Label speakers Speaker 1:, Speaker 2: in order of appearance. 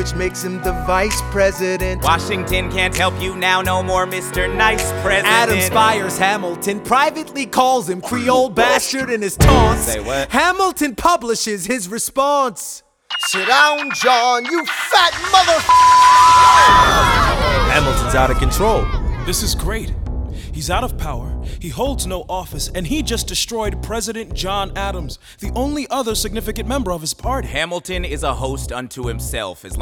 Speaker 1: which makes him the vice president.
Speaker 2: Washington can't help you now, no more Mr. Nice President.
Speaker 3: Adams fires Hamilton, privately calls him Creole bastard in his taunts.
Speaker 2: Say what?
Speaker 3: Hamilton publishes his response.
Speaker 1: Sit down, John, you fat mother.
Speaker 3: Hamilton's out of control.
Speaker 4: This is great. He's out of power, he holds no office, and he just destroyed President John Adams, the only other significant member of his party.
Speaker 2: Hamilton is a host unto himself. As long